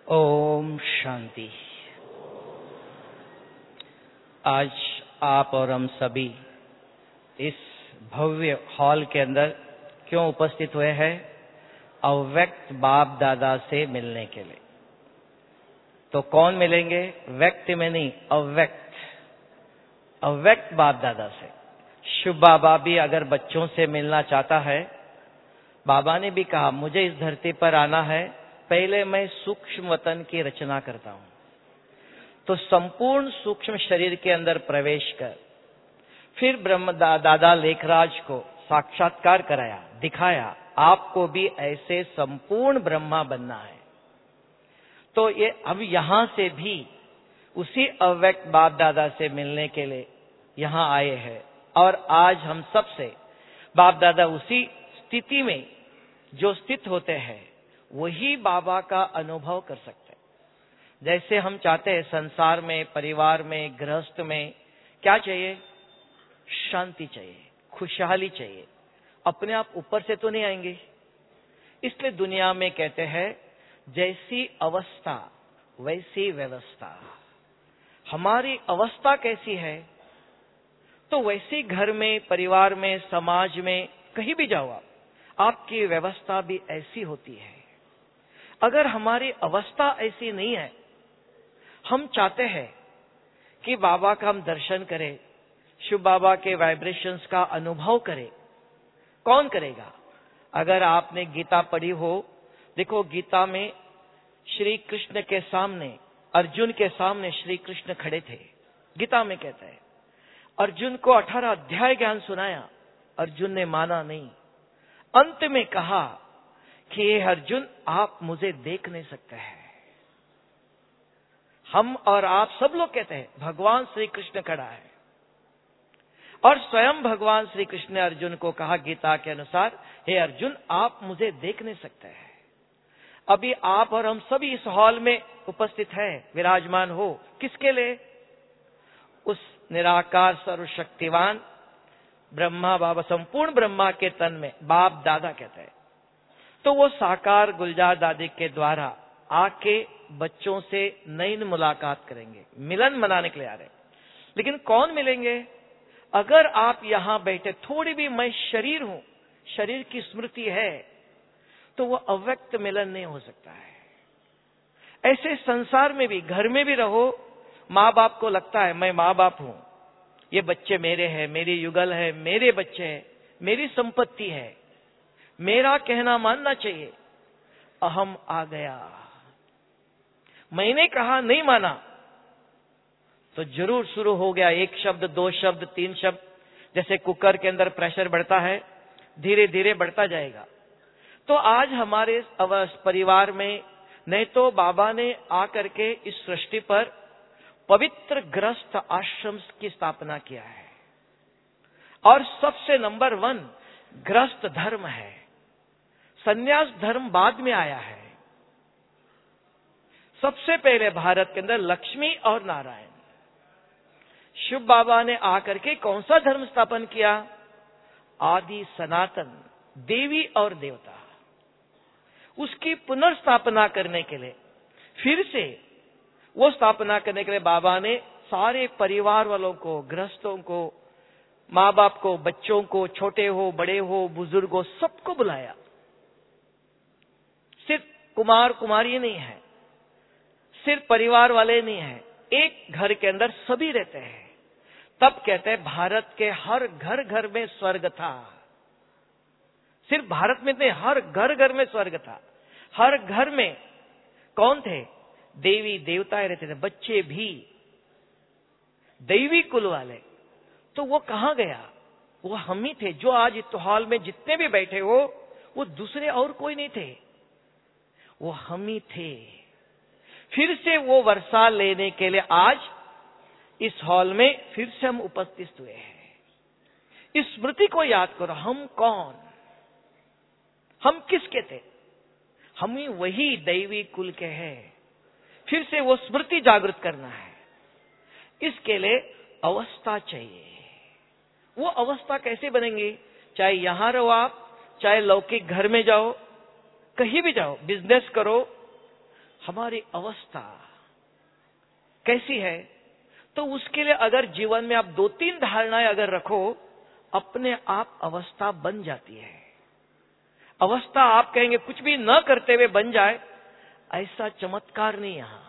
ओम शांति। आज आप और हम सभी इस भव्य हॉल के अंदर क्यों उपस्थित हुए हैं? अव्यक्त बाप दादा से मिलने के लिए। तो कौन मिलेंगे? व्यक्ति में नहीं, अव्यक्त, अव्यक्त बाप दादा से। शिव बाबा भी अगर बच्चों से मिलना चाहता है, बाबा ने भी कहा मुझे इस धरती पर आना है, पहले मैं सूक्ष्म वतन की रचना करता हूं। तो संपूर्ण सूक्ष्म शरीर के अंदर प्रवेश कर फिर ब्रह्म दादा लेखराज को साक्षात्कार कराया, दिखाया आपको भी ऐसे संपूर्ण ब्रह्मा बनना है। तो ये अब यहां से भी उसी अव्यक्त बाप दादा से मिलने के लिए यहां आए हैं। और आज हम सबसे बाप दादा उसी स्थिति में जो स्थित होते हैं वही बाबा का अनुभव कर सकते हैं। जैसे हम चाहते हैं संसार में, परिवार में, गृहस्थ में क्या चाहिए? शांति चाहिए, खुशहाली चाहिए। अपने आप ऊपर से तो नहीं आएंगे। इसलिए दुनिया में कहते हैं जैसी अवस्था वैसी व्यवस्था। हमारी अवस्था कैसी है तो वैसी घर में, परिवार में, समाज में कहीं भी जाओ आप, आपकी व्यवस्था भी ऐसी होती है। अगर हमारी अवस्था ऐसी नहीं है, हम चाहते हैं कि बाबा का हम दर्शन करें, शिव बाबा के वाइब्रेशंस का अनुभव करें, कौन करेगा? अगर आपने गीता पढ़ी हो, देखो गीता में श्री कृष्ण के सामने, अर्जुन के सामने श्री कृष्ण खड़े थे। गीता में कहता है अर्जुन को 18 अध्याय ज्ञान सुनाया, अर्जुन ने माना नहीं। अंत में कहा कि हे अर्जुन, आप मुझे देख नहीं सकते हैं। हम और आप सब लोग कहते हैं भगवान श्री कृष्ण खड़ा है, और स्वयं भगवान श्री कृष्ण ने अर्जुन को कहा गीता के अनुसार, हे अर्जुन, आप मुझे देख नहीं सकते हैं। अभी आप और हम सभी इस हॉल में उपस्थित हैं, विराजमान हो, किसके लिए? उस निराकार सर्वशक्तिवान ब्रह्मा बाबा, संपूर्ण ब्रह्मा के तन में बाप दादा कहते हैं। तो वो साकार गुलजार दादी के द्वारा आके बच्चों से नई मुलाकात करेंगे, मिलन मनाने के लिए आ रहे हैं। लेकिन कौन मिलेंगे? अगर आप यहां बैठे थोड़ी भी मैं शरीर हूं, शरीर की स्मृति है, तो वो अव्यक्त मिलन नहीं हो सकता है। ऐसे संसार में भी, घर में भी रहो, माँ बाप को लगता है मैं माँ बाप हूं, ये बच्चे मेरे हैं, मेरी युगल है, मेरे बच्चे हैं, मेरी संपत्ति है, मेरा कहना मानना चाहिए। अहम आ गया, मैंने कहा नहीं माना तो जरूर शुरू हो गया। एक शब्द, दो शब्द, तीन शब्द, जैसे कुकर के अंदर प्रेशर बढ़ता है, धीरे धीरे बढ़ता जाएगा। तो आज हमारे परिवार में नहीं तो बाबा ने आकर के इस सृष्टि पर पवित्र गृहस्थ आश्रम की स्थापना किया है, और सबसे नंबर 1 गृहस्थ धर्म है। संन्यास धर्म बाद में आया है। सबसे पहले भारत के अंदर लक्ष्मी और नारायण, शिव बाबा ने आकर के कौन सा धर्म स्थापन किया? आदि सनातन, देवी और देवता। उसकी पुनर्स्थापना करने के लिए, फिर से वो स्थापना करने के लिए बाबा ने सारे परिवार वालों को, गृहस्थों को, माँ बाप को, बच्चों को, छोटे हो, बड़े हो, बुजुर्ग हो, सबको बुलाया। सिर्फ कुमार कुमारी नहीं है, सिर्फ परिवार वाले नहीं है, एक घर के अंदर सभी रहते हैं। तब कहते हैं भारत के हर घर घर में स्वर्ग था। सिर्फ भारत में नहीं, हर घर घर में स्वर्ग था। हर घर में कौन थे? देवी देवताएं रहते थे, बच्चे भी दैवी कुल वाले। तो वो कहां गया? वो हम ही थे। जो आज इस हॉल में जितने भी बैठे हो, वो दूसरे और कोई नहीं थे, वो हम ही थे। फिर से वो वर्षा लेने के लिए आज इस हॉल में फिर से हम उपस्थित हुए हैं। इस स्मृति को याद करो, हम कौन, हम किसके थे? हम ही वही दैवी कुल के हैं। फिर से वो स्मृति जागृत करना है। इसके लिए अवस्था चाहिए। वो अवस्था कैसे बनेंगी? चाहे यहां रहो आप, चाहे लौकिक घर में जाओ, कहीं भी जाओ, बिजनेस करो, हमारी अवस्था कैसी है, तो उसके लिए अगर जीवन में आप 2-3 धारणाएं अगर रखो, अपने आप अवस्था बन जाती है। अवस्था आप कहेंगे कुछ भी न करते हुए बन जाए, ऐसा चमत्कार नहीं। यहां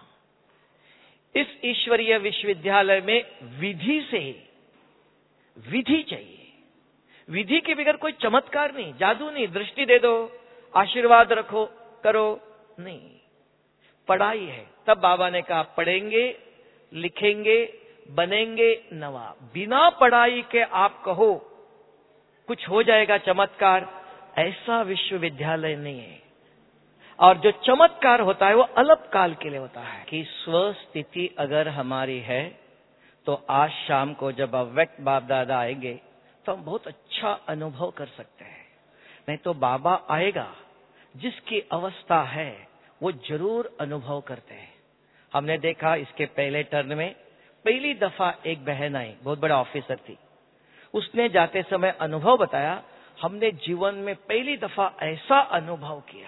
इस ईश्वरीय विश्वविद्यालय में विधि से ही, विधि चाहिए। विधि के बगैर कोई चमत्कार नहीं, जादू नहीं, दृष्टि दे दो, आशीर्वाद रखो, करो नहीं। पढ़ाई है। तब बाबा ने कहा पढ़ेंगे, लिखेंगे, बनेंगे नवाब। बिना पढ़ाई के आप कहो कुछ हो जाएगा चमत्कार, ऐसा विश्वविद्यालय नहीं है। और जो चमत्कार होता है वो अल्प काल के लिए होता है कि स्वस्थिति अगर हमारी है तो आज शाम को जब अव्यक्त बाप दादा आएंगे तो हम बहुत अच्छा अनुभव कर सकते हैं। नहीं तो बाबा आएगा, जिसकी अवस्था है वो जरूर अनुभव करते हैं। हमने देखा इसके पहले टर्न में पहली दफा एक बहन आई, बहुत बड़ा ऑफिसर थी। उसने जाते समय अनुभव बताया, हमने जीवन में पहली दफा ऐसा अनुभव किया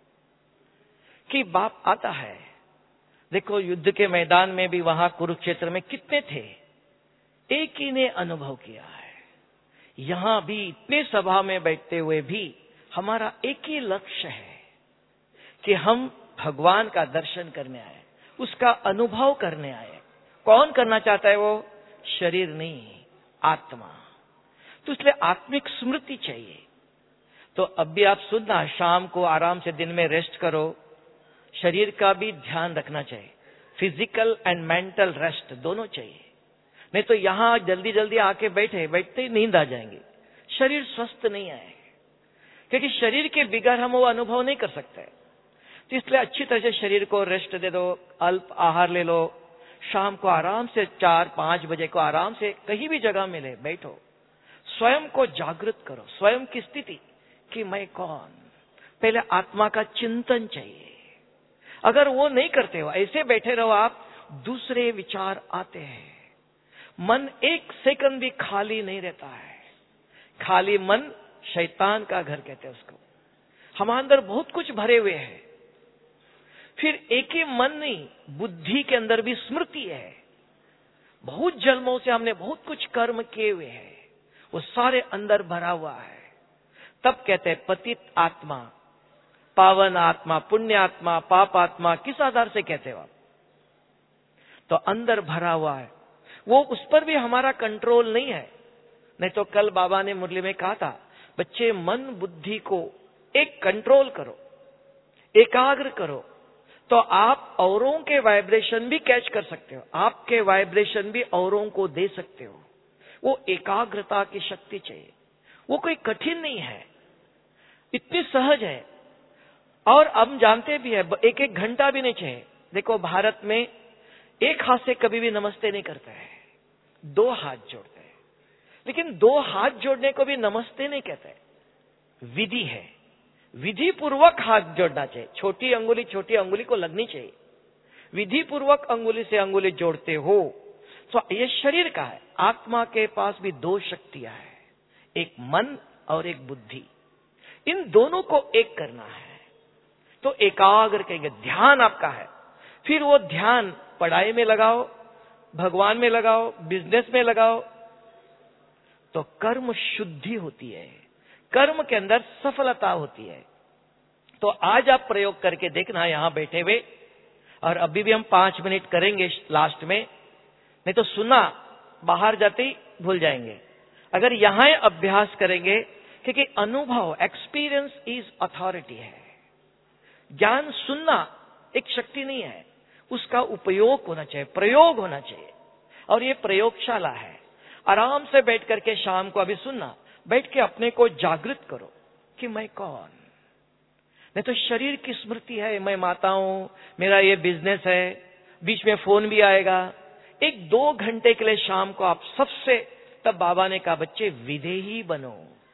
कि बाप आता है। देखो युद्ध के मैदान में भी वहां कुरुक्षेत्र में कितने थे, एक ही ने अनुभव किया है। यहां भी इतने सभा में बैठते हुए भी हमारा एक ही लक्ष्य है कि हम भगवान का दर्शन करने आए, उसका अनुभव करने आए। कौन करना चाहता है वो? शरीर नहीं, आत्मा। तो इसलिए आत्मिक स्मृति चाहिए। तो अब भी आप सुनना, शाम को आराम से दिन में रेस्ट करो, शरीर का भी ध्यान रखना चाहिए। फिजिकल एंड मेंटल रेस्ट दोनों चाहिए। नहीं तो यहां जल्दी जल्दी आके बैठते ही नींद आ जाएंगे, शरीर स्वस्थ नहीं आए, क्योंकि शरीर के बिगैर हम वो अनुभव नहीं कर सकते। तो इसलिए अच्छी तरह से शरीर को रेस्ट दे दो, अल्प आहार ले लो, शाम को आराम से 4-5 बजे को आराम से कहीं भी जगह मिले बैठो, स्वयं को जागृत करो, स्वयं की स्थिति कि मैं कौन। पहले आत्मा का चिंतन चाहिए। अगर वो नहीं करते हो, ऐसे बैठे रहो आप, दूसरे विचार आते हैं। मन एक सेकंड भी खाली नहीं रहता है। खाली मन शैतान का घर कहते हैं उसको। हमारे अंदर बहुत कुछ भरे हुए हैं। फिर एक ही मन नहीं, बुद्धि के अंदर भी स्मृति है। बहुत जन्मों से हमने बहुत कुछ कर्म किए हुए हैं, वो सारे अंदर भरा हुआ है। तब कहते हैं पतित आत्मा, पावन आत्मा, पुण्य आत्मा, पाप आत्मा। किस आधार से कहते हो आप? तो अंदर भरा हुआ है वो, उस पर भी हमारा कंट्रोल नहीं है। नहीं तो कल बाबा ने मुरली में कहा था, बच्चे मन बुद्धि को एक कंट्रोल करो, एकाग्र करो, तो आप औरों के वाइब्रेशन भी कैच कर सकते हो, आपके वाइब्रेशन भी औरों को दे सकते हो। वो एकाग्रता की शक्ति चाहिए। वो कोई कठिन नहीं है, इतनी सहज है। और हम जानते भी है, 1-1 घंटा भी नहीं चाहिए। देखो भारत में एक हाथ से कभी भी नमस्ते नहीं करते हैं, 2 हाथ जोड़ते हैं। लेकिन 2 हाथ जोड़ने को भी नमस्ते नहीं कहते, विधि है। विधि पूर्वक हाथ जोड़ना चाहिए। छोटी अंगुली को लगनी चाहिए। विधि पूर्वक अंगुली से अंगुली जोड़ते हो तो ये शरीर का है। आत्मा के पास भी 2 शक्तियां हैं, एक मन और एक बुद्धि। इन दोनों को एक करना है तो एकाग्र कहेंगे, ध्यान आपका है। फिर वो ध्यान पढ़ाई में लगाओ, भगवान में लगाओ, बिजनेस में लगाओ, तो कर्म शुद्धि होती है, कर्म के अंदर सफलता होती है। तो आज आप प्रयोग करके देखना यहां बैठे हुए, और अभी भी हम 5 मिनट करेंगे लास्ट में। नहीं तो सुना, बाहर जाते ही भूल जाएंगे। अगर यहां अभ्यास करेंगे, क्योंकि अनुभव, एक्सपीरियंस इज अथॉरिटी है। ज्ञान सुनना एक शक्ति नहीं है, उसका उपयोग होना चाहिए, प्रयोग होना चाहिए। और ये प्रयोगशाला है। आराम से बैठ करके शाम को अभी सुनना, बैठ के अपने को जागृत करो कि मैं कौन। नहीं तो शरीर की स्मृति है, मैं माता हूं, मेरा ये बिजनेस है, बीच में फोन भी आएगा। 1-2 घंटे के लिए शाम को आप सबसे, तब बाबा ने कहा बच्चे विदेही बनो,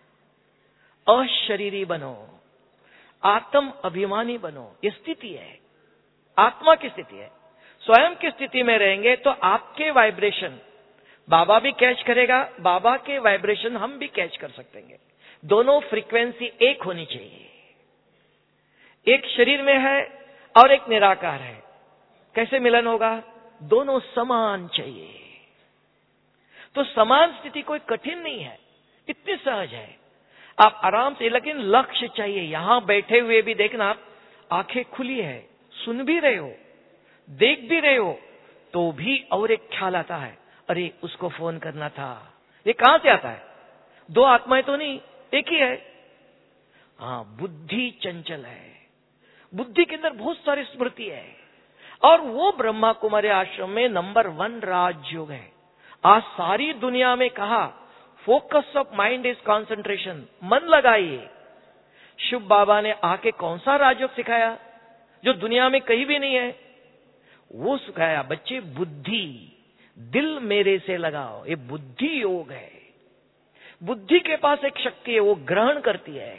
अशरीरी बनो, आत्म अभिमानी बनो। ये स्थिति है, आत्मा की स्थिति है। स्वयं की स्थिति में रहेंगे तो आपके वाइब्रेशन बाबा भी कैच करेगा, बाबा के वाइब्रेशन हम भी कैच कर सकेंगे। दोनों फ्रीक्वेंसी एक होनी चाहिए। एक शरीर में है, और एक निराकार है। कैसे मिलन होगा? दोनों समान चाहिए। तो समान स्थिति कोई कठिन नहीं है, इतनी सहज है, आप आराम से। लेकिन लक्ष्य चाहिए। यहां बैठे हुए भी देखना, आंखें खुली है, सुन भी रहे हो, देख भी रहे हो, तो भी और एक ख्याल आता है, अरे उसको फोन करना था। ये कहां से आता है? दो आत्माएं तो नहीं, एक ही है। हाँ, बुद्धि चंचल है, बुद्धि के अंदर बहुत सारी स्मृति है। और वो ब्रह्मा कुमारी आश्रम में नंबर 1 राजयोग है। आज सारी दुनिया में कहा focus of mind is concentration, मन लगाइए। शिव बाबा ने आके कौन सा राजयोग सिखाया जो दुनिया में कहीं भी नहीं है? वो सिखाया, बच्चे बुद्धि, दिल मेरे से लगाओ। ये बुद्धि योग है। बुद्धि के पास एक शक्ति है, वो ग्रहण करती है।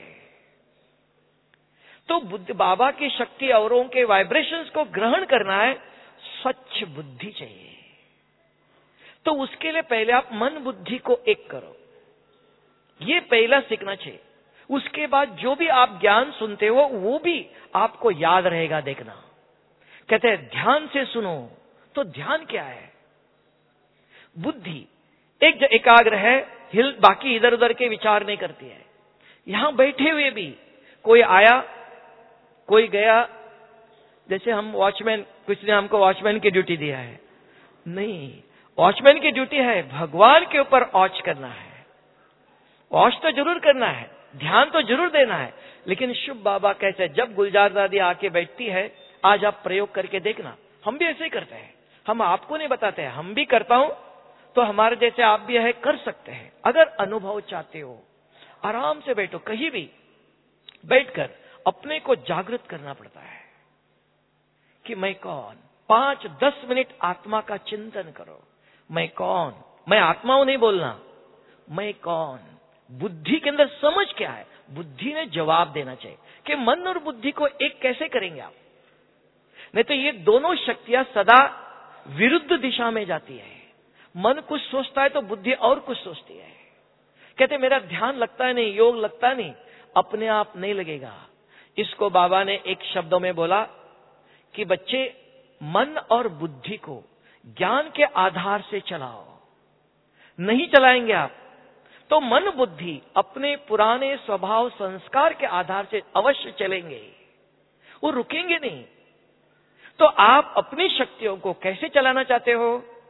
तो बाबा की शक्ति औरों के वाइब्रेशंस को ग्रहण करना है, स्वच्छ बुद्धि चाहिए। तो उसके लिए पहले आप मन बुद्धि को एक करो, ये पहला सीखना चाहिए। उसके बाद जो भी आप ज्ञान सुनते हो वो भी आपको याद रहेगा। देखना, कहते हैं ध्यान से सुनो। तो ध्यान क्या है? बुद्धि एक एकाग्र है, बाकी इधर उधर के विचार नहीं करती है। यहां बैठे हुए भी कोई आया कोई गया, जैसे हम वॉचमैन, कुछ ने हमको वॉचमैन की ड्यूटी दिया है। नहीं, वॉचमैन की ड्यूटी है भगवान के ऊपर वॉच करना है। वॉच तो जरूर करना है, ध्यान तो जरूर देना है। लेकिन शिव बाबा कैसे, जब गुलजार दादी आके बैठती है, आज आप प्रयोग करके देखना। हम भी ऐसे ही करते हैं, हम आपको नहीं बताते हैं, हम भी करता हूं। तो हमारे जैसे आप भी है, कर सकते हैं। अगर अनुभव चाहते हो, आराम से बैठो, कहीं भी बैठकर अपने को जागृत करना पड़ता है कि मैं कौन। 5-10 मिनट आत्मा का चिंतन करो। मैं कौन? मैं आत्मा हूं नहीं बोलना, मैं कौन। बुद्धि के अंदर समझ क्या है? बुद्धि ने जवाब देना चाहिए कि मन और बुद्धि को एक कैसे करेंगे आप? नहीं तो ये दोनों शक्तियां सदा विरुद्ध दिशा में जाती है। मन कुछ सोचता है तो बुद्धि और कुछ सोचती है। कहते मेरा ध्यान लगता है नहीं, योग लगता नहीं, अपने आप नहीं लगेगा। इसको बाबा ने एक शब्दों में बोला कि बच्चे, मन और बुद्धि को ज्ञान के आधार से चलाओ। नहीं चलाएंगे आप तो मन बुद्धि अपने पुराने स्वभाव संस्कार के आधार से अवश्य चलेंगे, वो रुकेंगे नहीं। तो आप अपनी शक्तियों को कैसे चलाना चाहते हो?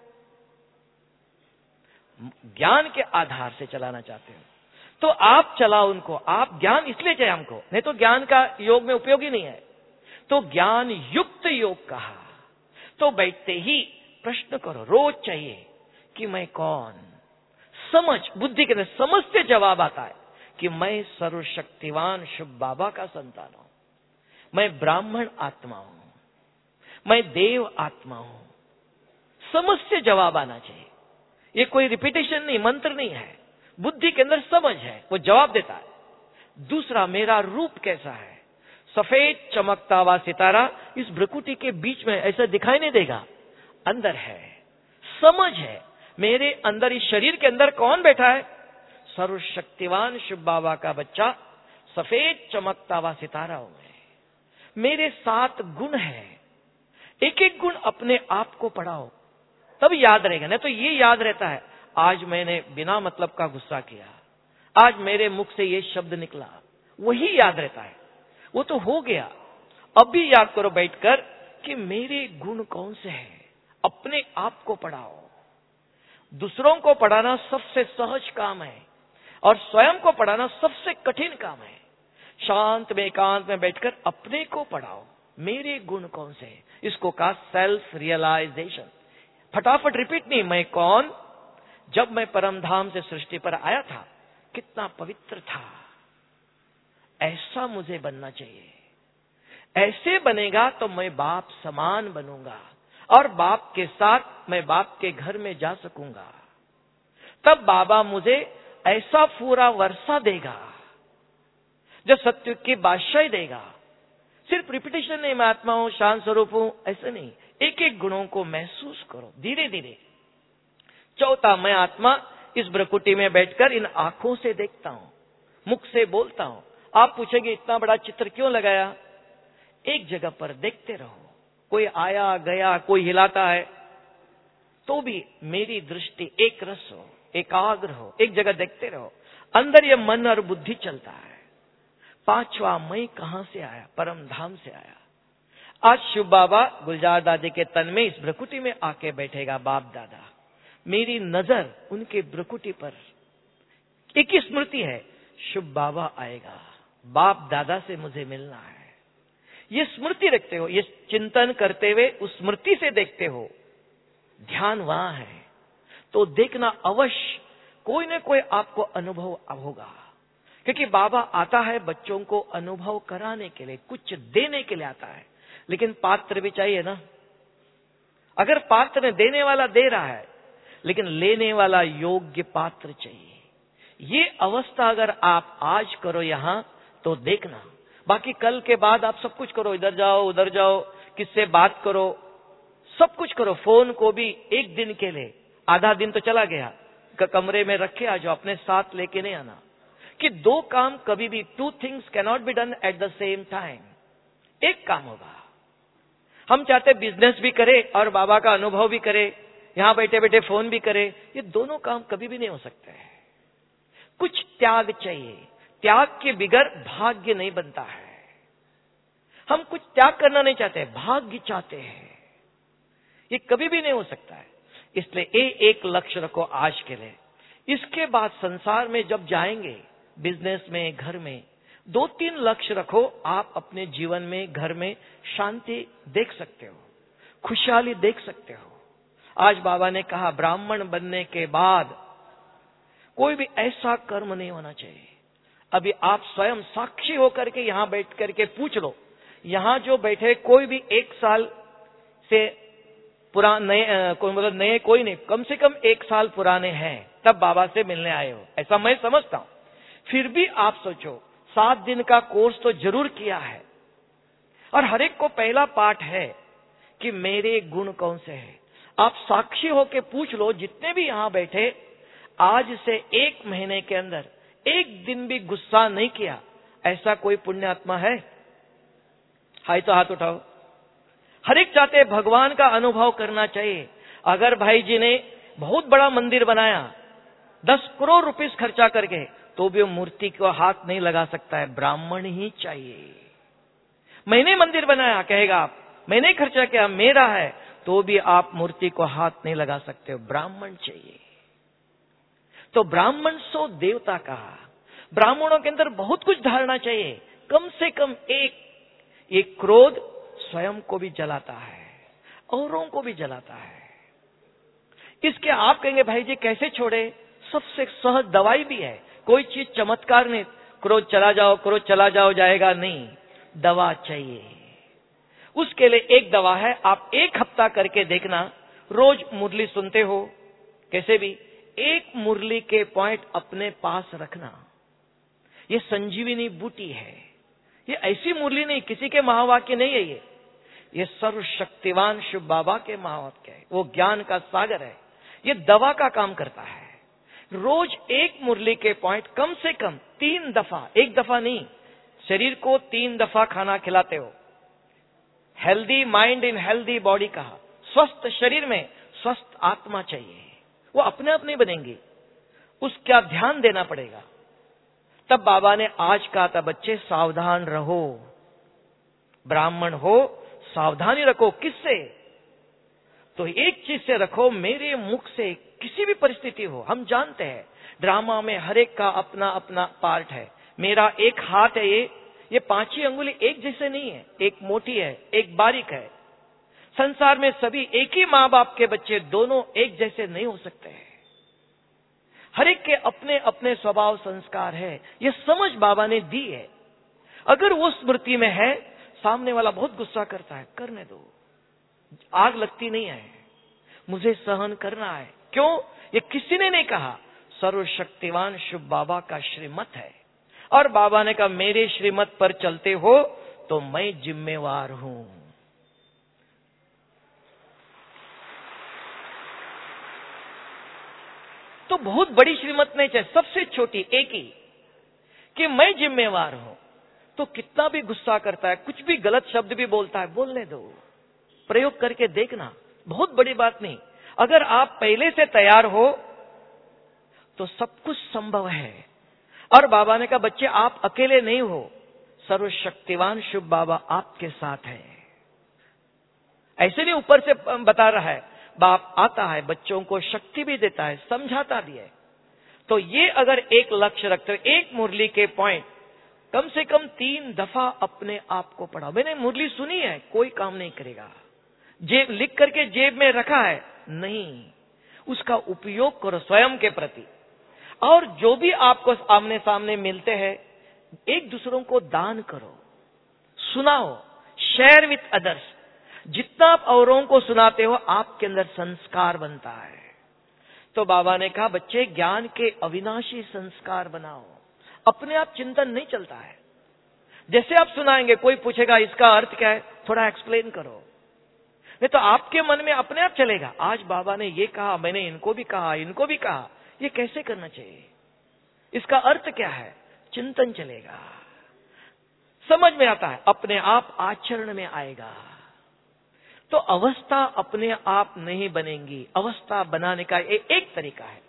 ज्ञान के आधार से चलाना चाहते हो तो आप चलाओ उनको। आप ज्ञान इसलिए चाहिए हमको, नहीं तो ज्ञान का योग में उपयोगी नहीं है। तो ज्ञान युक्त योग कहा। तो बैठते ही प्रश्न करो, रोज चाहिए कि मैं कौन। समझ, बुद्धि के अंदर समझ से जवाब आता है कि मैं सर्वशक्तिवान शिव बाबा का संतान हूं, मैं ब्राह्मण आत्मा हूं, मैं देव आत्मा हूं। समझ से जवाब आना चाहिए। ये कोई रिपीटेशन नहीं, मंत्र नहीं है, बुद्धि के अंदर समझ है, वो जवाब देता है। दूसरा, मेरा रूप कैसा है? सफेद चमकता हुआ सितारा इस भ्रुकुटी के बीच में ऐसा दिखाई नहीं देगा, अंदर है। समझ है मेरे अंदर, इस शरीर के अंदर कौन बैठा है? सर्वशक्तिवान शिव बाबा का बच्चा, सफेद चमकता हुआ सितारा हूं मैं। मेरे 7 गुण है, एक एक गुण अपने आप को पढ़ाओ, तब याद रहेगा। नहीं तो ये याद रहता है, आज मैंने बिना मतलब का गुस्सा किया, आज मेरे मुख से ये शब्द निकला, वही याद रहता है। वो तो हो गया। अब भी याद करो बैठकर कि मेरे गुण कौन से हैं। अपने आप को पढ़ाओ। दूसरों को पढ़ाना सबसे सहज काम है और स्वयं को पढ़ाना सबसे कठिन काम है। शांत में, एकांत में बैठकर अपने को पढ़ाओ, मेरे गुण कौन से हैं। इसको कहा सेल्फ रियलाइजेशन। फटाफट रिपीट नहीं, मैं कौन। जब मैं परम धाम से सृष्टि पर आया था, कितना पवित्र था, ऐसा मुझे बनना चाहिए। ऐसे बनेगा तो मैं बाप समान बनूंगा और बाप के साथ मैं बाप के घर में जा सकूंगा। तब बाबा मुझे ऐसा पूरा वर्षा देगा जो सत्य की बादशाही देगा। सिर्फ रिपीटेशन नहीं, मैं आत्मा हूं, शांत स्वरूप हूं, ऐसे नहीं। एक एक गुणों को महसूस करो धीरे धीरे। चौथा, मैं आत्मा इस भ्रुकुटी में बैठकर इन आंखों से देखता हूं, मुख से बोलता हूं। आप पूछेंगे इतना बड़ा चित्र क्यों लगाया? एक जगह पर देखते रहो। कोई आया गया, कोई हिलाता है, तो भी मेरी दृष्टि एक रस हो, एकाग्र हो, एक जगह देखते रहो। अंदर ये मन और बुद्धि चलता है। पांचवा मैं कहां से आया? परम धाम से आया। आज शिव बाबा गुलजार दादी के तन में, इस भ्रकुटी में आके बैठेगा बाप दादा। मेरी नजर उनके भ्रकुटी पर, एक ही स्मृति है, शिव बाबा आएगा, बाप दादा से मुझे मिलना है। ये स्मृति रखते हो, ये चिंतन करते हुए उस स्मृति से देखते हो, ध्यान वहां है, तो देखना अवश्य कोई न कोई आपको अनुभव होगा। क्योंकि बाबा आता है बच्चों को अनुभव कराने के लिए, कुछ देने के लिए आता है, लेकिन पात्र भी चाहिए ना। अगर पात्र देने वाला दे रहा है, लेकिन लेने वाला योग्य पात्र चाहिए। ये अवस्था अगर आप आज करो यहां, तो देखना, बाकी कल के बाद आप सब कुछ करो, इधर जाओ उधर जाओ, किससे बात करो, सब कुछ करो। फोन को भी एक दिन के लिए, आधा दिन तो चला गया, कमरे में रखे आ जाओ, अपने साथ लेके नहीं आना। कि दो काम कभी भी, two things cannot be done at the same time. एक काम होगा। हम चाहते बिजनेस भी करे और बाबा का अनुभव भी करे, यहां बैठे बैठे फोन भी करे, ये दोनों काम कभी भी नहीं हो सकते हैं। कुछ त्याग चाहिए, त्याग के बिगर भाग्य नहीं बनता है। हम कुछ त्याग करना नहीं चाहते, भाग्य चाहते हैं, ये कभी भी नहीं हो सकता है। इसलिए एक लक्ष्य रखो आज के लिए। इसके बाद संसार में जब जाएंगे, बिजनेस में, घर में, 2-3 लक्ष्य रखो। आप अपने जीवन में, घर में शांति देख सकते हो, खुशहाली देख सकते हो। आज बाबा ने कहा, ब्राह्मण बनने के बाद कोई भी ऐसा कर्म नहीं होना चाहिए। अभी आप स्वयं साक्षी होकर के यहां बैठ करके पूछ लो, यहां जो बैठे कोई भी 1 साल से पुराने, कोई मतलब नए कोई नहीं, कम से कम 1 साल पुराने हैं, तब बाबा से मिलने आए हो, ऐसा मैं समझता हूं। फिर भी आप सोचो, 7 दिन का कोर्स तो जरूर किया है, और हर एक को पहला पाठ है कि मेरे गुण कौन से हैं। आप साक्षी होके पूछ लो, जितने भी यहां बैठे, आज से 1 महीने के अंदर 1 दिन भी गुस्सा नहीं किया, ऐसा कोई पुण्यात्मा है? हाय तो हाथ उठाओ। हर एक चाहते भगवान का अनुभव करना चाहिए। अगर भाई जी ने बहुत बड़ा मंदिर बनाया, 10 करोड़ रुपीस खर्चा करके, तो भी वो मूर्ति को हाथ नहीं लगा सकता है, ब्राह्मण ही चाहिए। मैंने मंदिर बनाया कहेगा आप, मैंने खर्चा किया, मेरा है, तो भी आप मूर्ति को हाथ नहीं लगा सकते हो, ब्राह्मण चाहिए। तो ब्राह्मण सो देवता कहा। ब्राह्मणों के अंदर बहुत कुछ धारणा चाहिए, कम से कम एक क्रोध स्वयं को भी जलाता है, औरों को भी जलाता है। इसके आप कहेंगे भाई जी कैसे छोड़े? सबसे सहज दवाई भी है, कोई चीज चमत्कार नहीं, क्रोध चला जाओ जाएगा नहीं, दवा चाहिए। उसके लिए एक दवा है, आप 1 हफ्ता करके देखना। रोज मुरली सुनते हो, कैसे भी 1 मुरली के पॉइंट अपने पास रखना। ये संजीवनी बूटी है, ये ऐसी मुरली नहीं, किसी के महावाक्य नहीं है, ये सर्वशक्तिवान शिव बाबा के महावाक्य है, वो ज्ञान का सागर है, ये दवा का काम करता है। रोज 1 मुरली के पॉइंट कम से कम 3 दफा, 1 दफा नहीं, शरीर को 3 दफा खाना खिलाते हो। Healthy mind in healthy body कहा, स्वस्थ शरीर में स्वस्थ आत्मा चाहिए, वो अपने आप नहीं बनेंगी, उसका ध्यान देना पड़ेगा। तब बाबा ने आज कहा था, बच्चे सावधान रहो, ब्राह्मण हो सावधानी रखो। किससे? तो एक चीज से रखो, मेरे मुख से किसी भी परिस्थिति हो, हम जानते हैं ड्रामा में हर एक का अपना अपना पार्ट है। मेरा एक हाथ है, ये 5 ही अंगुली एक जैसे नहीं है, एक मोटी है, एक बारीक है। संसार में सभी एक ही माँ बाप के बच्चे, दोनों एक जैसे नहीं हो सकते हैं। हर एक के अपने अपने स्वभाव संस्कार है, ये समझ बाबा ने दी है। अगर वो स्मृति में है, सामने वाला बहुत गुस्सा करता है, करने दो, आग लगती नहीं है, मुझे सहन करना है। क्यों? ये किसी ने नहीं कहा, सर्वशक्तिवान शिव बाबा का श्रीमत है। और बाबा ने कहा, मेरे श्रीमत पर चलते हो तो मैं जिम्मेवार हूं। तो बहुत बड़ी श्रीमत नहीं चाहिए, सबसे छोटी एक ही, कि मैं जिम्मेवार हूं। तो कितना भी गुस्सा करता है, कुछ भी गलत शब्द भी बोलता है, बोलने दो, प्रयोग करके देखना, बहुत बड़ी बात नहीं। अगर आप पहले से तैयार हो तो सब कुछ संभव है। और बाबा ने कहा, बच्चे आप अकेले नहीं हो, सर्वशक्तिवान शुभ बाबा आपके साथ है। ऐसे नहीं ऊपर से बता रहा है, बाप आता है, बच्चों को शक्ति भी देता है, समझाता भी है। तो ये अगर एक लक्ष्य रखते हो, एक मुरली के पॉइंट कम से कम 3 दफा अपने आप को पढ़ाओ। मैंने मुरली सुनी है, कोई काम नहीं करेगा, जेब लिख करके जेब में रखा है, नहीं, उसका उपयोग करो स्वयं के प्रति। और जो भी आपको आमने सामने मिलते हैं, एक दूसरों को दान करो, सुनाओ, शेयर विथ अदर्स। जितना आप औरों को सुनाते हो, आपके अंदर संस्कार बनता है। तो बाबा ने कहा, बच्चे ज्ञान के अविनाशी संस्कार बनाओ। अपने आप चिंतन नहीं चलता है। जैसे आप सुनाएंगे, कोई पूछेगा इसका अर्थ क्या है, थोड़ा एक्सप्लेन करो, नहीं तो आपके मन में अपने आप चलेगा, आज बाबा ने ये कहा, मैंने इनको भी कहा, इनको भी कहा, ये कैसे करना चाहिए, इसका अर्थ क्या है, चिंतन चलेगा, समझ में आता है, अपने आप आचरण में आएगा। तो अवस्था अपने आप नहीं बनेंगी, अवस्था बनाने का एक तरीका है।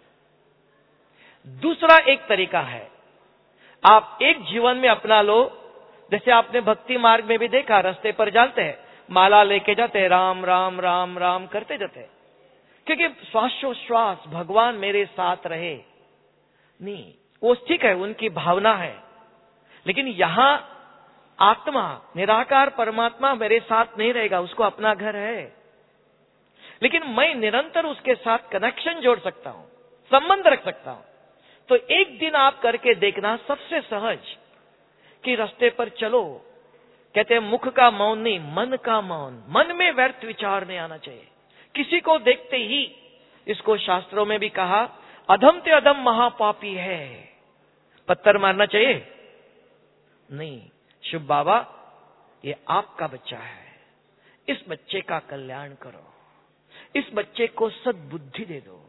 दूसरा एक तरीका है, आप एक जीवन में अपना लो। जैसे आपने भक्ति मार्ग में भी देखा, रास्ते पर जाते हैं, माला लेके जाते हैं, राम राम राम राम करते जाते हैं, क्योंकि श्वासोश्वास भगवान मेरे साथ रहे। नहीं, वो ठीक है, उनकी भावना है, लेकिन यहां आत्मा निराकार परमात्मा मेरे साथ नहीं रहेगा, उसको अपना घर है, लेकिन मैं निरंतर उसके साथ कनेक्शन जोड़ सकता हूं, संबंध रख सकता हूं। तो एक दिन आप करके देखना, सबसे सहज कि रास्ते पर चलो, कहते हैं मुख का मौन नहीं, मन का मौन, मन में व्यर्थ विचार नहीं आना चाहिए। किसी को देखते ही, इसको शास्त्रों में भी कहा, अधम ते अधम महापापी है, पत्थर मारना चाहिए नहीं। शुभ बाबा, ये आपका बच्चा है, इस बच्चे का कल्याण करो, इस बच्चे को सद्बुद्धि दे दो,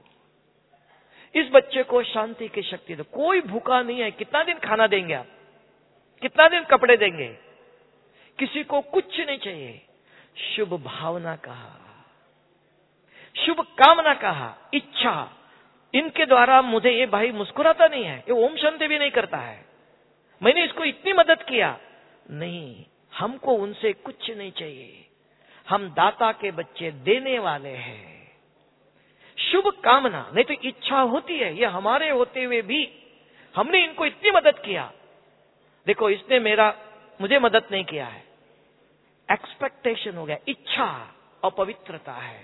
इस बच्चे को शांति की शक्ति दो। कोई भूखा नहीं है, कितना दिन खाना देंगे आप, कितना दिन कपड़े देंगे, किसी को कुछ नहीं चाहिए। शुभ भावना कहा, शुभ कामना कहा, इच्छा, इनके द्वारा मुझे ये भाई मुस्कुराता नहीं है, ये ओम शांति भी नहीं करता है, मैंने इसको इतनी मदद किया, नहीं, हमको उनसे कुछ नहीं चाहिए, हम दाता के बच्चे, देने वाले हैं। शुभ कामना, नहीं तो इच्छा होती है, ये हमारे होते हुए भी हमने इनको इतनी मदद किया, देखो इसने मुझे मदद नहीं किया है, एक्सपेक्टेशन हो गया। इच्छा अपवित्रता है।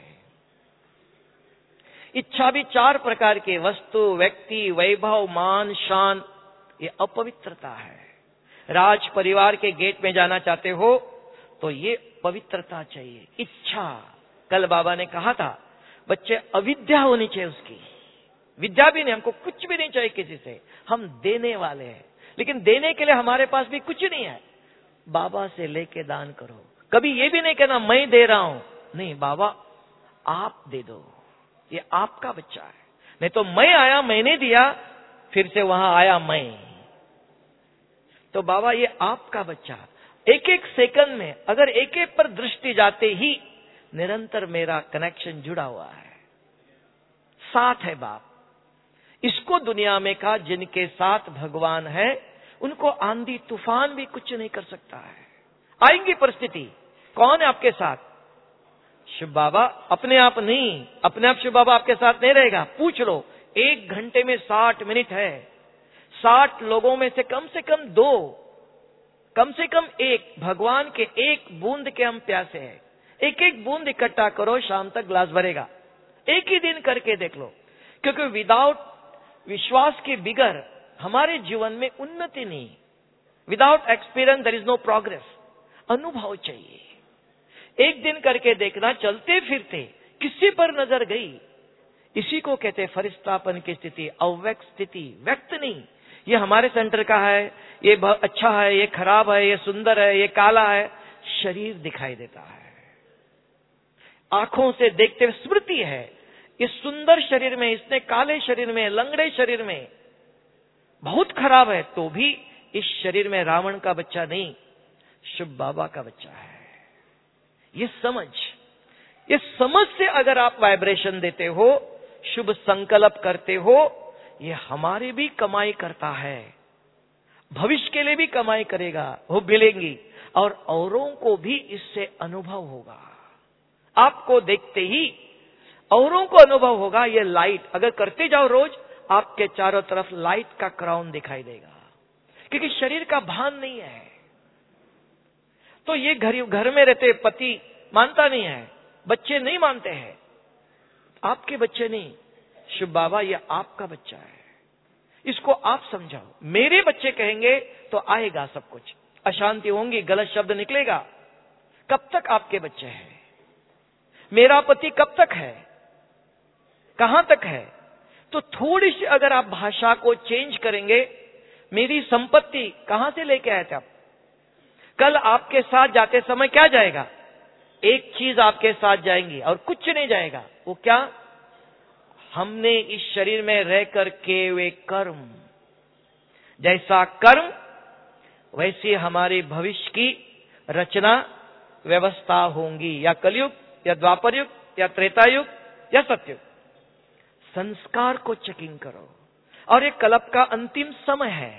इच्छा भी 4 प्रकार के, वस्तु, व्यक्ति, वैभव, मान, शान, ये अपवित्रता है। राज परिवार के गेट में जाना चाहते हो तो ये पवित्रता चाहिए, इच्छा। कल बाबा ने कहा था, बच्चे अविद्या होनी चाहिए उसकी, विद्या भी नहीं, हमको कुछ भी नहीं चाहिए किसी से, हम देने वाले हैं, लेकिन देने के लिए हमारे पास भी कुछ नहीं है। बाबा से लेके दान करो, कभी ये भी नहीं कहना मैं दे रहा हूं, नहीं, बाबा आप दे दो, ये आपका बच्चा है। नहीं तो मैं आया, मैंने दिया, फिर से वहां आया मैं, तो बाबा ये आपका बच्चा। एक एक सेकंड में अगर एक एक पर दृष्टि जाते ही निरंतर मेरा कनेक्शन जुड़ा हुआ है, साथ है बाप। इसको दुनिया में कहा, जिनके साथ भगवान है उनको आंधी तूफान भी कुछ नहीं कर सकता है। आएंगी परिस्थिति, कौन है आपके साथ? शिव बाबा। अपने आप नहीं, अपने आप शिव बाबा आपके साथ नहीं रहेगा। पूछ लो, 1 घंटे में 60 मिनट है, 60 लोगों में से कम 2, कम से कम 1 भगवान के 1 बूंद के हम प्यासे हैं। एक एक बूंद इकट्ठा करो, शाम तक ग्लास भरेगा। एक ही दिन करके देख लो, क्योंकि विदाउट विश्वास के बिगर हमारे जीवन में उन्नति नहीं। Without experience there is no progress. अनुभव चाहिए। एक दिन करके देखना, चलते फिरते किसी पर नजर गई, इसी को कहते फरिश्तापन की स्थिति, अव्यक्त स्थिति। व्यक्त नहीं, ये हमारे सेंटर का है, ये अच्छा है, ये खराब है, ये सुंदर है, ये काला है, शरीर दिखाई देता है। आंखों से देखते हुए स्मृति है, इस सुंदर शरीर में, इसने काले शरीर में, लंगड़े शरीर में बहुत खराब है, तो भी इस शरीर में रावण का बच्चा नहीं, शुभ बाबा का बच्चा है। ये समझ से अगर आप वाइब्रेशन देते हो, शुभ संकल्प करते हो, ये हमारे भी कमाई करता है, भविष्य के लिए भी कमाई करेगा, वो मिलेंगी और औरों को भी इससे अनुभव होगा। आपको देखते ही औरों को अनुभव होगा। ये लाइट अगर करते जाओ रोज, आपके चारों तरफ लाइट का क्राउन दिखाई देगा, क्योंकि शरीर का भान नहीं है। तो ये घर में रहते पति मानता नहीं है, बच्चे नहीं मानते हैं, आपके बच्चे नहीं, शुभ बाबा ये आपका बच्चा है, इसको आप समझाओ। मेरे बच्चे कहेंगे तो आएगा सब कुछ, अशांति होंगी, गलत शब्द निकलेगा। कब तक आपके बच्चे हैं? मेरा पति कब तक है, कहां तक है? तो थोड़ी सी अगर आप भाषा को चेंज करेंगे, मेरी संपत्ति कहां से लेके आए थे आप? कल आपके साथ जाते समय क्या जाएगा? एक चीज आपके साथ जाएंगी और कुछ नहीं जाएगा। वो क्या? हमने इस शरीर में रह करके वे कर्म, जैसा कर्म वैसी हमारे भविष्य की रचना व्यवस्था होंगी, या कलयुग या द्वापर युग या त्रेता युग या सतयुग। संस्कार को चेकिंग करो, और ये कल्प का अंतिम समय है।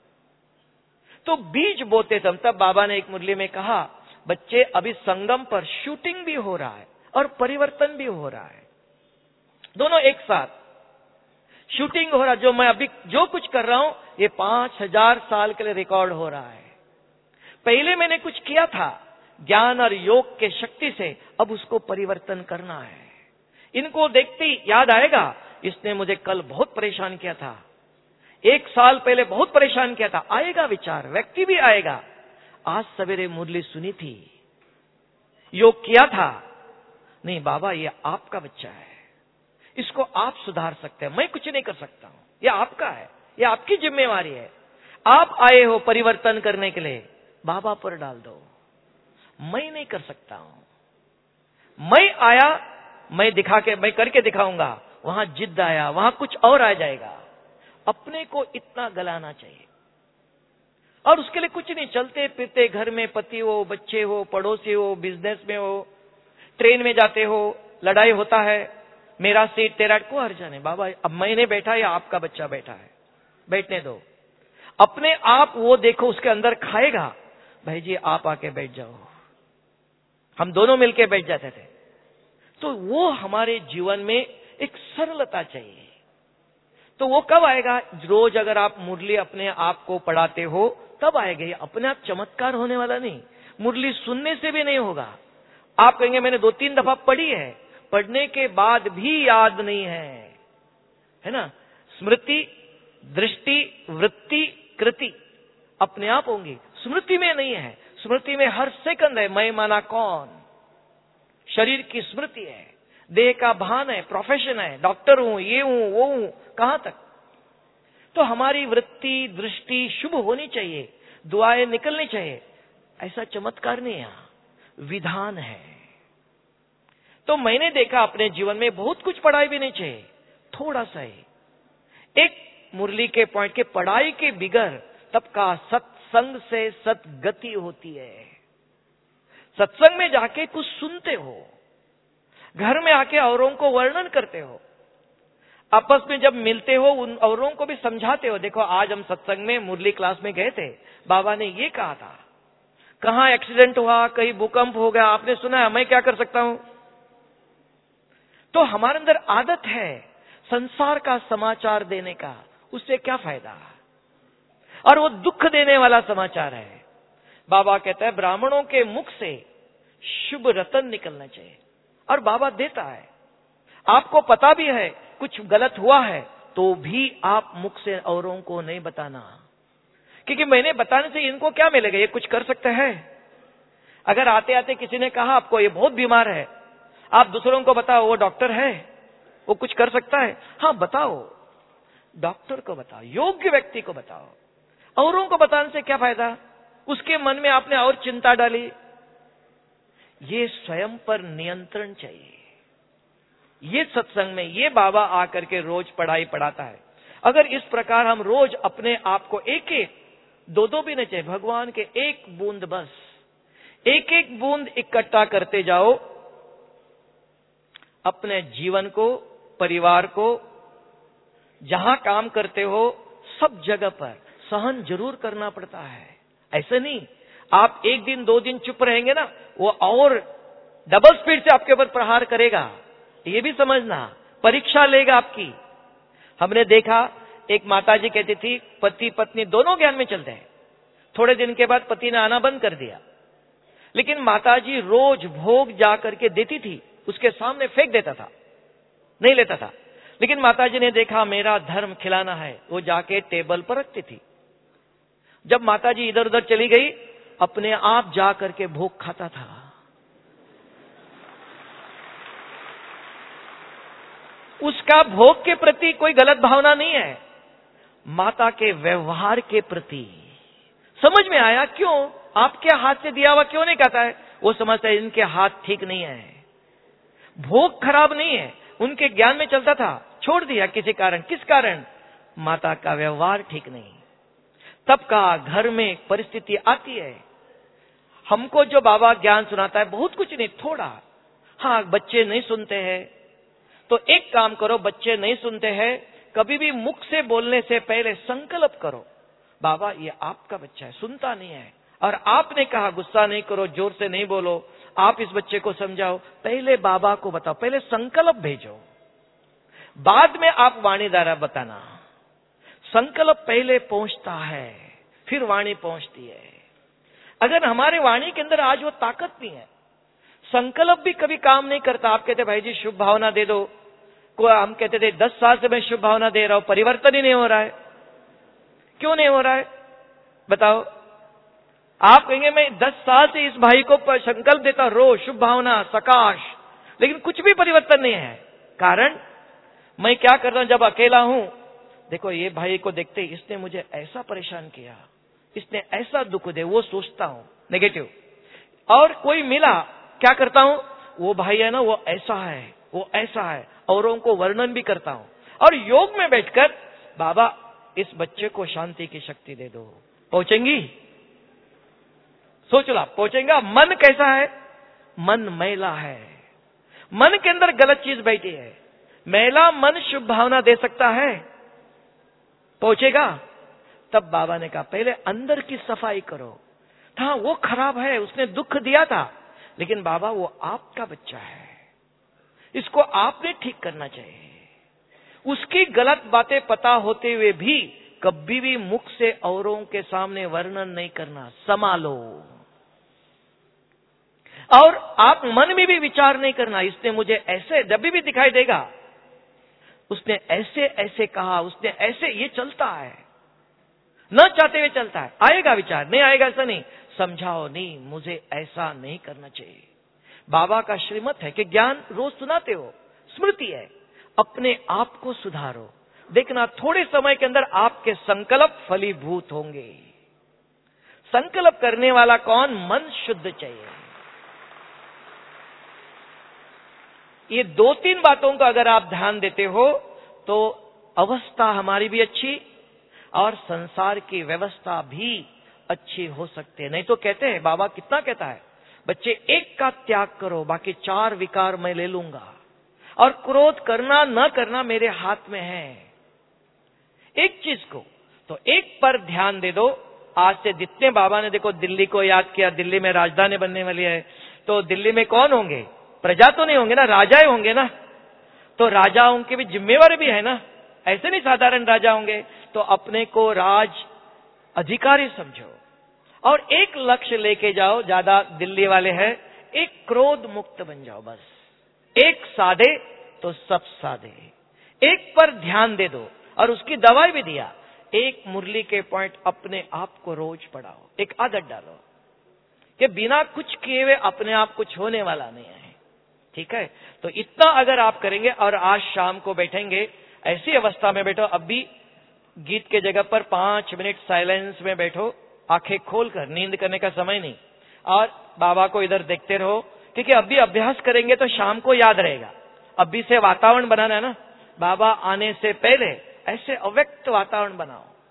तो बीज बोते तब बाबा ने एक मुरली में कहा, बच्चे अभी संगम पर शूटिंग भी हो रहा है और परिवर्तन भी हो रहा है, दोनों एक साथ शूटिंग हो रहा। जो मैं अभी जो कुछ कर रहा हूं, ये 5000 साल के लिए रिकॉर्ड हो रहा है। पहले मैंने कुछ किया था ज्ञान और योग के शक्ति से, अब उसको परिवर्तन करना है। इनको देखते ही याद आएगा, इसने मुझे कल बहुत परेशान किया था, 1 साल पहले बहुत परेशान किया था। आएगा विचार, व्यक्ति भी आएगा। आज सवेरे मुरली सुनी थी, योग किया था, नहीं बाबा ये आपका बच्चा है, इसको आप सुधार सकते हैं, मैं कुछ नहीं कर सकता हूं, ये आपका है, ये आपकी जिम्मेवारी है। आप आए हो परिवर्तन करने के लिए, बाबा पर डाल दो, मैं नहीं कर सकता हूं। मैं आया, मैं करके दिखाऊंगा, वहां जिद्द आया, वहां कुछ और आ जाएगा। अपने को इतना गलाना चाहिए, और उसके लिए कुछ नहीं, चलते फिरते घर में पति हो, बच्चे हो, पड़ोसी हो, बिजनेस में हो, ट्रेन में जाते हो, लड़ाई होता है, मेरा सीट तेरा, को हर्जा नहीं बाबा, अब मैंने बैठा या आपका बच्चा बैठा है, बैठने दो। अपने आप वो देखो उसके अंदर खाएगा, भाई जी आप आके बैठ जाओ, हम दोनों मिलके बैठ जाते थे। तो वो हमारे जीवन में एक सरलता चाहिए। तो वो कब आएगा? रोज अगर आप मुरली अपने आप को पढ़ाते हो तब आएगा। ये अपने आप चमत्कार होने वाला नहीं, मुरली सुनने से भी नहीं होगा। आप कहेंगे मैंने 2-3 दफा पढ़ी है, पढ़ने के बाद भी याद नहीं है ना? स्मृति, दृष्टि, वृत्ति, कृति अपने आप होंगी, स्मृति में नहीं है। स्मृति में हर सेकंड है, मैं माना कौन, शरीर की स्मृति है, देह का भान है, प्रोफेशन है, डॉक्टर हूं, ये हूं, वो हूं, कहां तक? तो हमारी वृत्ति, दृष्टि शुभ होनी चाहिए, दुआएं निकलनी चाहिए। ऐसा चमत्कार नहीं है, विधान है। तो मैंने देखा अपने जीवन में बहुत कुछ पढ़ाई भी नहीं चाहिए, थोड़ा सा ही एक मुरली के पॉइंट के पढ़ाई के बिगर तब का सत्संग से सतगति होती है। सत्संग में जाके कुछ सुनते हो, घर में आके औरों को वर्णन करते हो, आपस में जब मिलते हो उन औरों को भी समझाते हो। देखो आज हम सत्संग में मुरली क्लास में गए थे, बाबा ने ये कहा था, कहां एक्सीडेंट हुआ, कहीं भूकंप हो गया, आपने सुना है, मैं क्या कर सकता हूं? तो हमारे अंदर आदत है संसार का समाचार देने का, उससे क्या फायदा? और वो दुख देने वाला समाचार है। बाबा कहता है ब्राह्मणों के मुख से शुभ रतन निकलना चाहिए, और बाबा देता है। आपको पता भी है कुछ गलत हुआ है तो भी आप मुख से औरों को नहीं बताना, क्योंकि मैंने बताने से इनको क्या मिलेगा? ये कुछ कर सकते हैं? अगर आते आते किसी ने कहा आपको ये बहुत बीमार है, आप दूसरों को बताओ वो डॉक्टर है, वो कुछ कर सकता है? हाँ बताओ, डॉक्टर को बताओ, योग्य व्यक्ति को बताओ। औरों को बताने से क्या फायदा? उसके मन में आपने और चिंता डाली। ये स्वयं पर नियंत्रण चाहिए। ये सत्संग में ये बाबा आकर के रोज पढ़ाई पढ़ाता है। अगर इस प्रकार हम रोज अपने आप को एक एक दो भी नहीं चाहिए, भगवान के एक बूंद बस, एक एक बूंद इकट्ठा करते जाओ। अपने जीवन को, परिवार को, जहां काम करते हो, सब जगह पर सहन जरूर करना पड़ता है। ऐसे नहीं आप एक दिन 2 दिन चुप रहेंगे ना, वो और डबल स्पीड से आपके ऊपर प्रहार करेगा। ये भी समझना, परीक्षा लेगा आपकी। हमने देखा एक माताजी कहती थी पति पत्नी दोनों ज्ञान में चलते हैं। थोड़े दिन के बाद पति ने आना बंद कर दिया, लेकिन माताजी रोज भोग जा करके देती थी, उसके सामने फेंक देता था, नहीं लेता था। लेकिन माताजी ने देखा मेरा धर्म खिलाना है, वो जाके टेबल पर रखती थी। जब माताजी इधर उधर चली गई, अपने आप जा करके भोग खाता था। उसका भोग के प्रति कोई गलत भावना नहीं है, माता के व्यवहार के प्रति। समझ में आया क्यों आपके हाथ से दिया हुआ क्यों नहीं खाता है? वो समझता है इनके हाथ ठीक नहीं है। भोग खराब नहीं है, उनके ज्ञान में चलता था, छोड़ दिया किसी कारण। किस कारण? माता का व्यवहार ठीक नहीं। तब का घर में परिस्थिति आती है। हमको जो बाबा ज्ञान सुनाता है बहुत कुछ नहीं, थोड़ा। हाँ, बच्चे नहीं सुनते हैं तो एक काम करो, बच्चे नहीं सुनते हैं, कभी भी मुख से बोलने से पहले संकल्प करो, बाबा ये आपका बच्चा है, सुनता नहीं है, और आपने कहा गुस्सा नहीं करो, जोर से नहीं बोलो, आप इस बच्चे को समझाओ। पहले बाबा को बताओ, पहले संकल्प भेजो, बाद में आप वाणी द्वारा बताना। संकल्प पहले पहुंचता है, फिर वाणी पहुंचती है। अगर हमारे वाणी के अंदर आज वो ताकत नहीं है, संकल्प भी कभी काम नहीं करता। आप कहते भाई जी शुभ भावना दे दो, हम कहते थे 10 साल से मैं शुभ भावना दे रहा हूं, परिवर्तन ही नहीं हो रहा है। क्यों नहीं हो रहा है बताओ? आप कहेंगे मैं 10 साल से इस भाई को संकल्प देता, रोज शुभ भावना, सकाश, लेकिन कुछ भी परिवर्तन नहीं है। कारण मैं क्या करता हूं जब अकेला हूं, देखो ये भाई को देखते इसने मुझे ऐसा परेशान किया, इसने ऐसा दुख दे, वो सोचता हूं नेगेटिव। और कोई मिला, क्या करता हूं, वो भाई है ना, वो ऐसा है, वो ऐसा है, औरों को वर्णन भी करता हूं। और योग में बैठकर बाबा इस बच्चे को शांति की शक्ति दे दो। पहुंचेंगी? सोच लो, पहुंचेगा? मन कैसा है? मन मैला है, मन के अंदर गलत चीज बैठी है। मैला मन शुभ भावना दे सकता है? पहुंचेगा? तब बाबा ने कहा पहले अंदर की सफाई करो। था वो खराब है, उसने दुख दिया था, लेकिन बाबा वो आपका बच्चा है, इसको आपने ठीक करना चाहिए। उसकी गलत बातें पता होते हुए भी कभी भी मुख से औरों के सामने वर्णन नहीं करना, संभालो। और आप मन में भी विचार नहीं करना, इसने मुझे ऐसे, जब भी दिखाई देगा उसने ऐसे ऐसे कहा, उसने ऐसे, ये चलता है, न चाहते हुए चलता है। आएगा विचार, नहीं आएगा ऐसा नहीं, समझाओ, नहीं मुझे ऐसा नहीं करना चाहिए। बाबा का श्रीमत है कि ज्ञान रोज सुनाते हो, स्मृति है, अपने आप को सुधारो। देखना थोड़े समय के अंदर आपके संकल्प फलीभूत होंगे। संकल्प करने वाला कौन? मन शुद्ध चाहिए। ये 2-3 बातों को अगर आप ध्यान देते हो तो अवस्था हमारी भी अच्छी और संसार की व्यवस्था भी अच्छी हो सकती है। नहीं तो कहते हैं, बाबा कितना कहता है, बच्चे एक का त्याग करो, बाकी 4 विकार मैं ले लूंगा, और क्रोध करना न करना मेरे हाथ में है। एक चीज को तो एक पर ध्यान दे दो। आज से जितने बाबा ने देखो दिल्ली को याद किया, दिल्ली में राजधानी बनने वाली है, तो दिल्ली में कौन होंगे? प्रजा तो नहीं होंगे ना, राजा होंगे ना। तो राजाओं की भी जिम्मेवारी भी है ना, ऐसे नहीं साधारण राजा होंगे। तो अपने को राज अधिकारी समझो और एक लक्ष्य लेके जाओ। ज्यादा दिल्ली वाले हैं, एक क्रोध मुक्त बन जाओ बस। एक साधे तो सब साधे, एक पर ध्यान दे दो। और उसकी दवाई भी दिया, एक मुरली के पॉइंट अपने आप को रोज पढ़ाओ, एक आदत डालो कि बिना कुछ किए हुए अपने आप कुछ होने वाला नहीं है। ठीक है, तो इतना अगर आप करेंगे, और आज शाम को बैठेंगे ऐसी अवस्था में बैठो, अभी गीत के जगह पर 5 मिनट साइलेंस में बैठो, आंखें खोलकर, नींद करने का समय नहीं, और बाबा को इधर देखते रहो, क्योंकि अभी अभ्यास करेंगे तो शाम को याद रहेगा। अभी से वातावरण बनाना है ना, बाबा आने से पहले ऐसे अव्यक्त वातावरण बनाओ।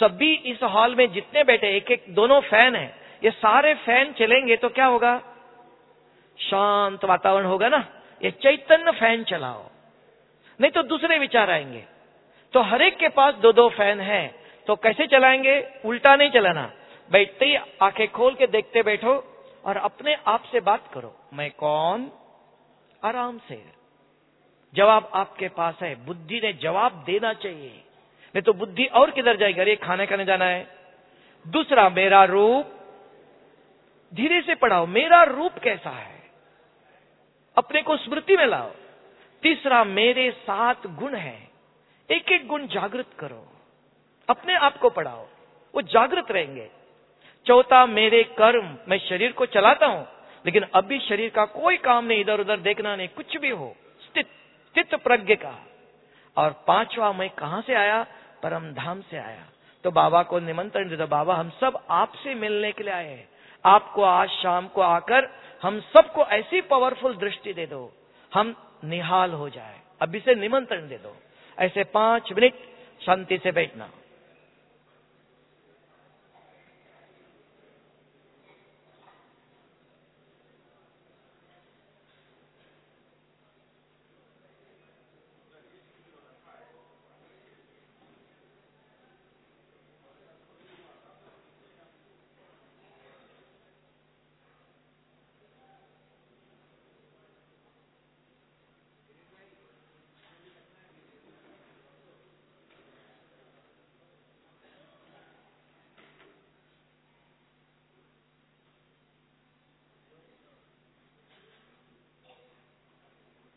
सभी इस हॉल में जितने बैठे, एक एक दोनों फैन हैं, ये सारे फैन चलेंगे तो क्या होगा? शांत वातावरण होगा ना। ये चैतन्य फैन चलाओ, नहीं तो दूसरे विचार आएंगे। तो हर एक के पास दो दो फैन है, तो कैसे चलाएंगे? उल्टा नहीं चलाना, बैठते ही आंखें खोल के देखते बैठो और अपने आप से बात करो, मैं कौन? आराम से जवाब आपके पास है। बुद्धि ने जवाब देना चाहिए, नहीं तो बुद्धि और किधर जाएगी? अरे खाने खाने जाना है। दूसरा, मेरा रूप, धीरे से पढ़ाओ, मेरा रूप कैसा है, अपने को स्मृति में लाओ। तीसरा, मेरे 7 गुण हैं, एक एक गुण जागृत करो, अपने आप को पढ़ाओ, वो जागृत रहेंगे। चौथा, मेरे कर्म, मैं शरीर को चलाता हूं, लेकिन अभी शरीर का कोई काम नहीं, इधर उधर देखना नहीं, कुछ भी हो, स्थित प्रज्ञ का। और पांचवा, मैं कहां से आया? परम धाम से आया। तो बाबा को निमंत्रण दे दो, बाबा हम सब आपसे मिलने के लिए आए हैं, आपको आज शाम को आकर हम सबको ऐसी पावरफुल दृष्टि दे दो, हम निहाल हो जाए। अभी से निमंत्रण दे दो। ऐसे 5 मिनट शांति से बैठना।